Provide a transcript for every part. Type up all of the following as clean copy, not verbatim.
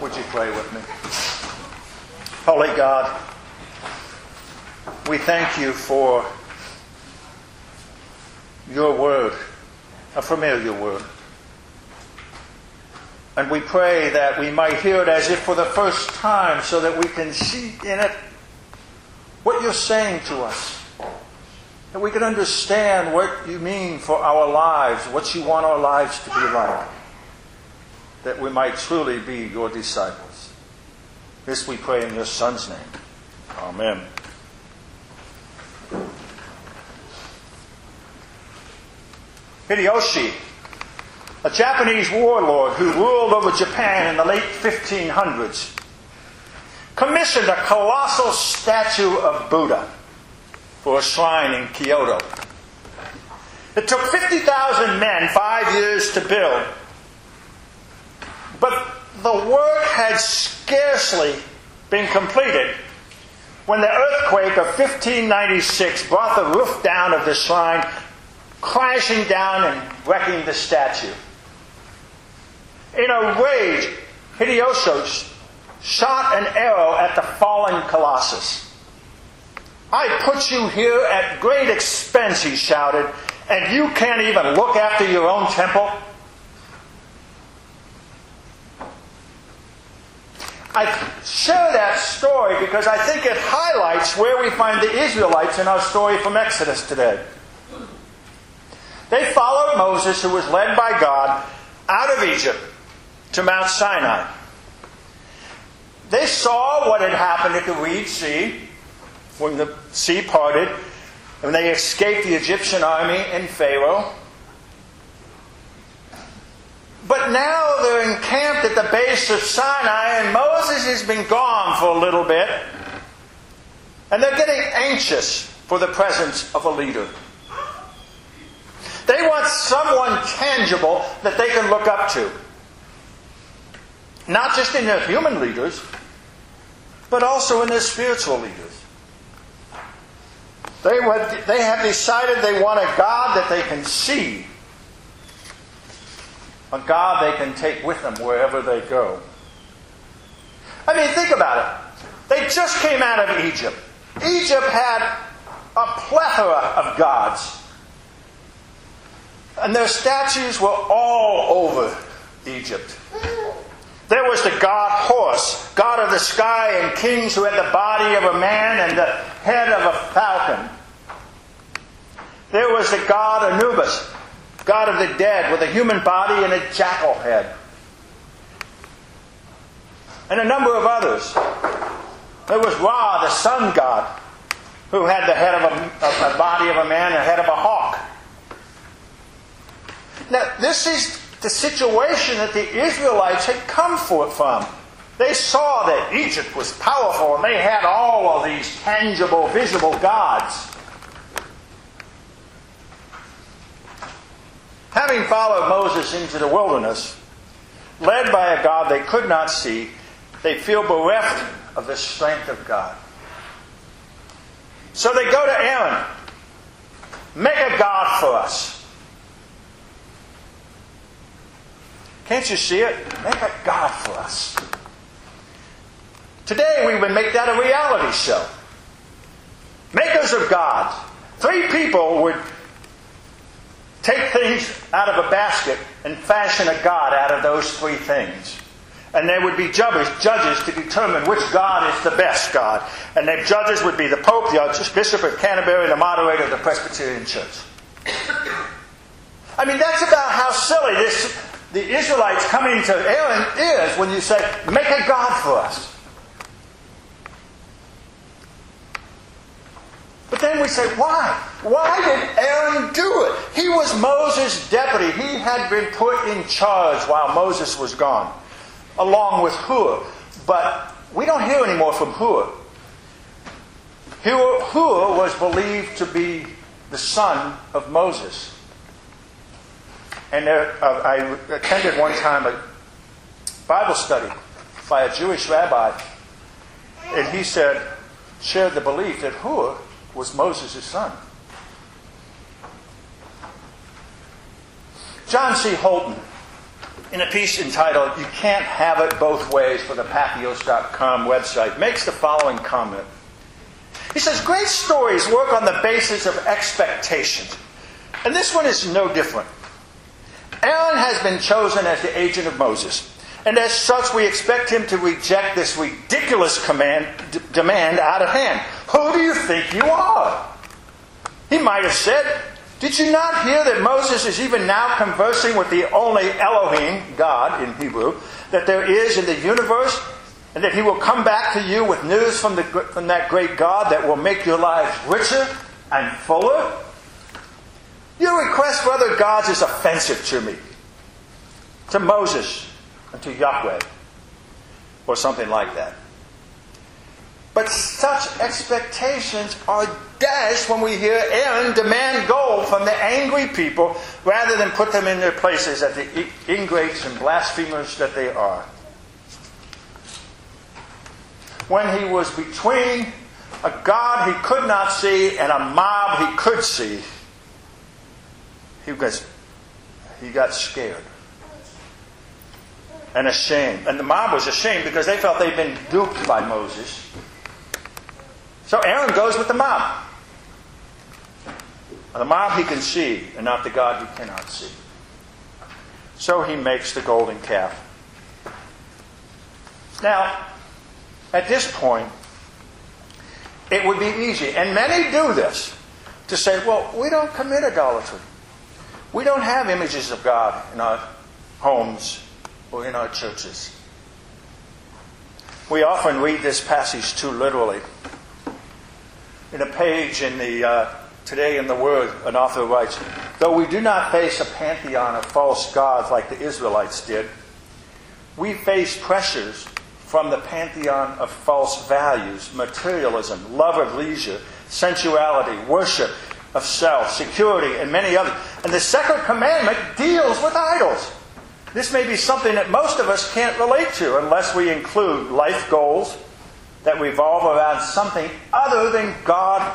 Would you pray with me? Holy God, we thank you for your word, a familiar word. And we pray that we might hear it as if for the first time so that we can see in it what you're saying to us. That we can understand what you mean for our lives, what you want our lives to be like. That we might truly be your disciples. This we pray in your Son's name. Amen. Hideyoshi, a Japanese warlord who ruled over Japan in the late 1500s, commissioned a colossal statue of Buddha for a shrine in Kyoto. It took 50,000 men 5 years to build, but the work had scarcely been completed when the earthquake of 1596 brought the roof down of the shrine, crashing down and wrecking the statue. In a rage, Hideyoshi shot an arrow at the fallen colossus. "I put you here at great expense," he shouted, "and you can't even look after your own temple?" I share that story because I think it highlights where we find the Israelites in our story from Exodus today. They followed Moses, who was led by God out of Egypt to Mount Sinai. They saw what had happened at the Reed Sea when the sea parted, and they escaped the Egyptian army and Pharaoh. But now they're encamped at the base of Sinai, and Moses has been gone for a little bit, and they're getting anxious for the presence of a leader. They want someone tangible that they can look up to. Not just in their human leaders, but also in their spiritual leaders. They have decided they want a God that they can see. A God they can take with them wherever they go. I mean, think about it. They just came out of Egypt. Egypt had a plethora of gods. And their statues were all over Egypt. There was the god Horus, god of the sky and kings, who had the body of a man and the head of a falcon. There was the god Anubis, god of the dead, with a human body and a jackal head. And a number of others. There was Ra, the sun god, who had the head of a body of a man and the head of a hawk. Now, this is the situation that the Israelites had come from. They saw that Egypt was powerful and they had all of these tangible, visible gods. Having followed Moses into the wilderness, led by a God they could not see, they feel bereft of the strength of God. So they go to Aaron. "Make a God for us." Can't you see it? Make a God for us. Today we would make that a reality show. Makers of gods. 3 people would take things out of a basket and fashion a god out of those 3 things. And there would be judges to determine which god is the best god. And the judges would be the Pope, the Archbishop of Canterbury, the moderator of the Presbyterian Church. I mean, that's about how silly the Israelites coming to Aaron is when you say, "Make a God for us." But then we say, why? Why did Aaron do it? He was Moses' deputy. He had been put in charge while Moses was gone, along with Hur. But we don't hear anymore from Hur. Hur was believed to be the son of Moses. And I attended one time a Bible study by a Jewish rabbi, and he shared the belief that Hur was Moses' son. John C. Holton in a piece entitled, "You Can't Have It Both Ways" for the Patheos.com website, makes the following comment. He says, "Great stories work on the basis of expectations. And this one is no different. Aaron has been chosen as the agent of Moses. And as such, we expect him to reject this ridiculous demand out of hand. Who do you think you are?" He might have said, "Did you not hear that Moses is even now conversing with the only Elohim, God in Hebrew, that there is in the universe, and that he will come back to you with news from that great God that will make your lives richer and fuller? Your request for other gods is offensive to me, to Moses, and to Yahweh," or something like that. But such expectations are dashed when we hear Aaron demand gold from the angry people rather than put them in their places as the ingrates and blasphemers that they are. When he was between a God he could not see and a mob he could see, he got scared and ashamed. And the mob was ashamed because they felt they'd been duped by Moses. So Aaron goes with the mob. The mob he can see, and not the God he cannot see. So he makes the golden calf. Now, at this point, it would be easy, and many do this, to say, well, we don't commit idolatry. We don't have images of God in our homes or in our churches. We often read this passage too literally. In a page in the Today in the Word, an author writes, "Though we do not face a pantheon of false gods like the Israelites did, we face pressures from the pantheon of false values, materialism, love of leisure, sensuality, worship of self, security, and many others. And the second commandment deals with idols. This may be something that most of us can't relate to unless we include life goals that revolve around something other than God's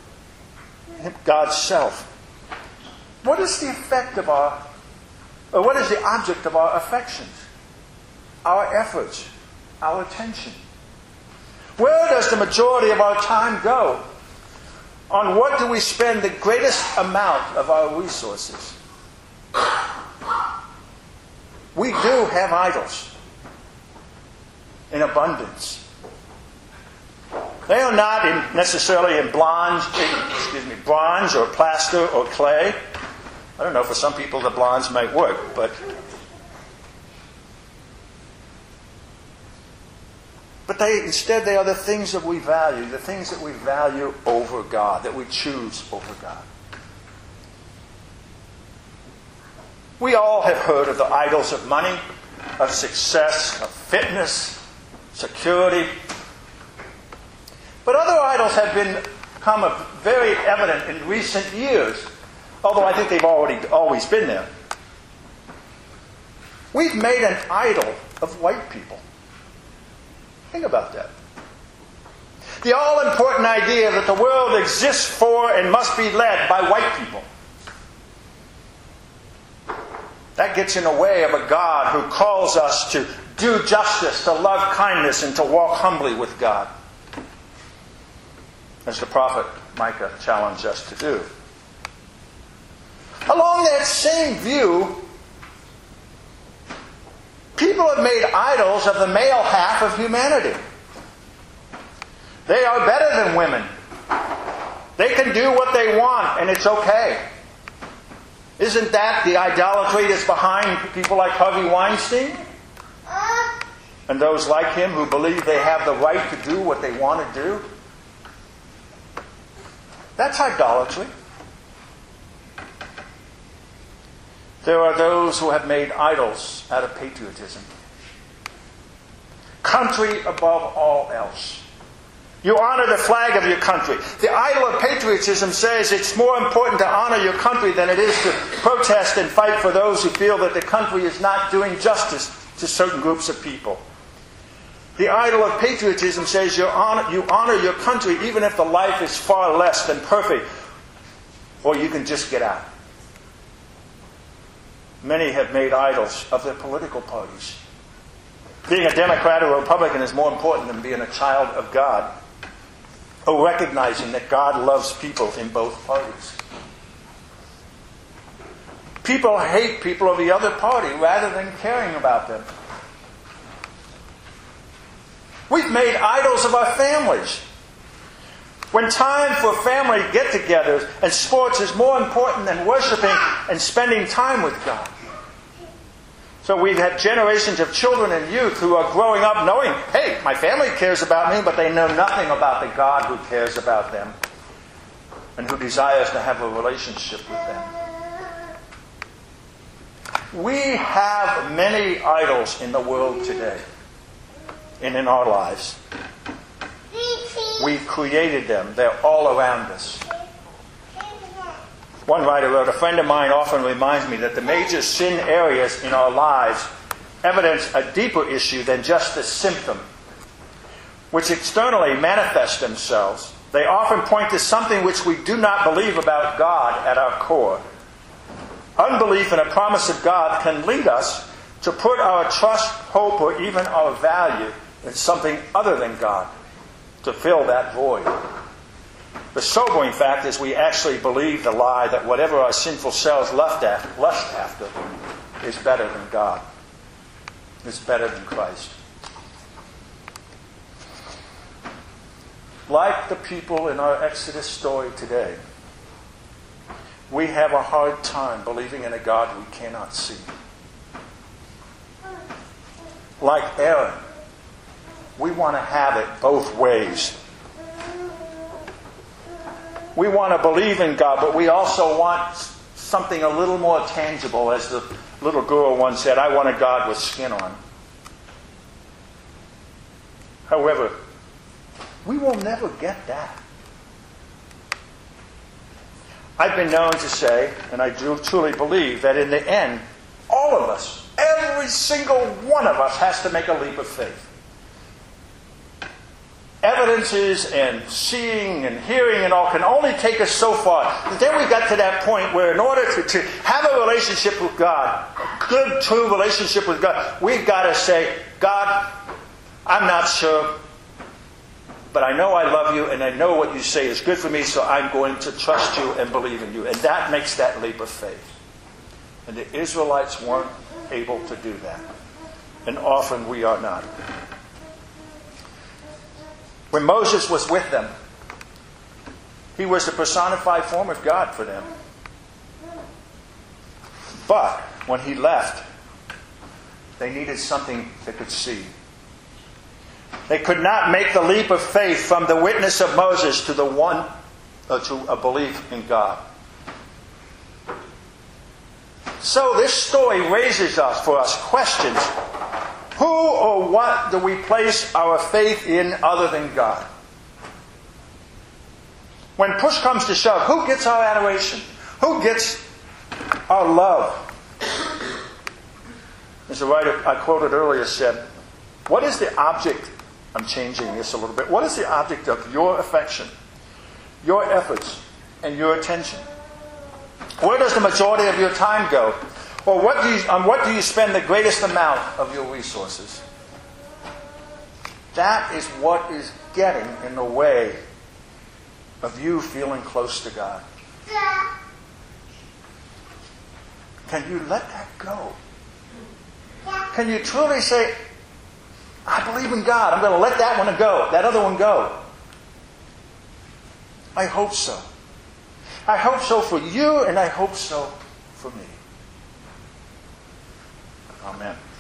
self. What is the effect of what is the object of our affections, our efforts, our attention? Where does the majority of our time go? On what do we spend the greatest amount of our resources? We do have idols in abundance. They are not necessarily in bronze or plaster or clay. I don't know, for some people the bronze might work, but instead they are the things that we value, the things that we value over God, that we choose over God. We all have heard of the idols of money, of success, of fitness, security. But other idols have become very evident in recent years, although I think they've always been there. We've made an idol of white people. Think about that. The all-important idea that the world exists for and must be led by white people. That gets in the way of a God who calls us to do justice, to love kindness, and to walk humbly with God, as the prophet Micah challenged us to do. Along that same view, people have made idols of the male half of humanity. They are better than women. They can do what they want, and it's okay. Isn't that the idolatry that's behind people like Harvey Weinstein? And those like him who believe they have the right to do what they want to do? That's idolatry. There are those who have made idols out of patriotism. Country above all else. You honor the flag of your country. The idol of patriotism says it's more important to honor your country than it is to protest and fight for those who feel that the country is not doing justice to certain groups of people. The idol of patriotism says you honor your country even if the life is far less than perfect, or you can just get out. Many have made idols of their political parties. Being a Democrat or a Republican is more important than being a child of God, or recognizing that God loves people in both parties. People hate people of the other party rather than caring about them. We've made idols of our families. When time for family get-togethers and sports is more important than worshiping and spending time with God. So we've had generations of children and youth who are growing up knowing, hey, my family cares about me, but they know nothing about the God who cares about them and who desires to have a relationship with them. We have many idols in the world today and in our lives. We've created them. They're all around us. One writer wrote, a friend of mine often reminds me that the major sin areas in our lives evidence a deeper issue than just a symptom, which externally manifest themselves. They often point to something which we do not believe about God at our core. Unbelief in a promise of God can lead us to put our trust, hope, or even our value in something other than God to fill that void. The sobering fact is we actually believe the lie that whatever our sinful selves lust after is better than God, is better than Christ. Like the people in our Exodus story today, we have a hard time believing in a God we cannot see. Like Aaron, we want to have it both ways. We want to believe in God, but we also want something a little more tangible. As the little girl once said, I want a God with skin on. However, we will never get that. I've been known to say, and I do truly believe, that in the end, all of us, every single one of us, has to make a leap of faith. Evidences and seeing and hearing and all can only take us so far. But then we got to that point where in order to have a relationship with God, a good, true relationship with God, we've got to say, God, I'm not sure, but I know I love you and I know what you say is good for me, so I'm going to trust you and believe in you. And that makes that leap of faith. And the Israelites weren't able to do that. And often we are not. When Moses was with them, he was the personified form of God for them. But when he left, they needed something they could see. They could not make the leap of faith from the witness of Moses to a belief in God. So this story raises for us questions. Who or what do we place our faith in other than God? When push comes to shove, who gets our adoration? Who gets our love? As a writer I quoted earlier said, what is the object, I'm changing this a little bit, what is the object of your affection, your efforts, and your attention? Where does the majority of your time go? Or on what do you spend the greatest amount of your resources? That is what is getting in the way of you feeling close to God. Can you let that go? Can you truly say, I believe in God. I'm going to let that one go, that other one go? I hope so. I hope so for you, and I hope so for me. Amen.